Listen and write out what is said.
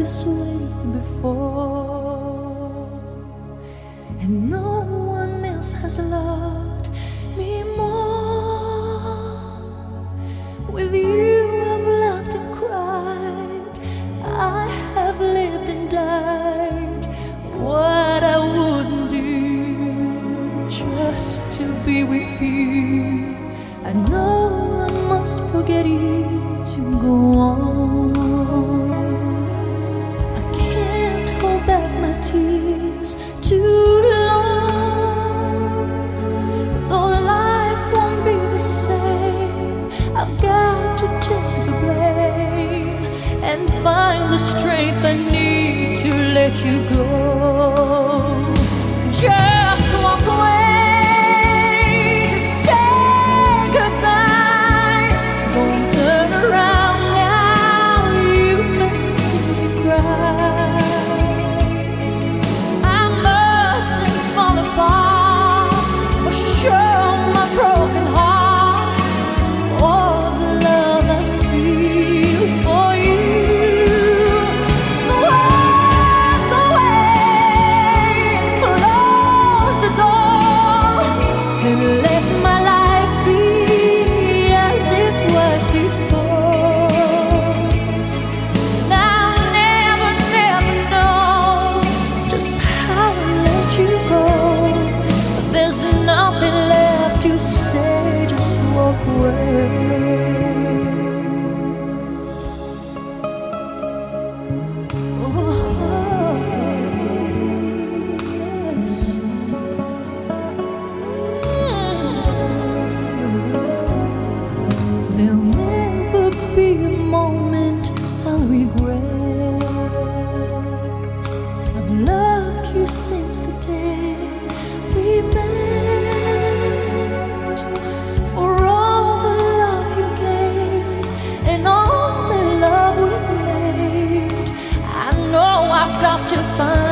this way before, and no one else has loved me more. With you I've laughed and cried, I have lived and died. What I wouldn't do just to be with you. I know I must forget you to go on. I can't hold back my tears too long. Though life won't be the same, I've got to take the blame and find the strength I need to let you go. Just walk away. There'll never be a moment I'll regret. I've loved you since the day we met. For all the love you gave and all the love we made, I know I've got to find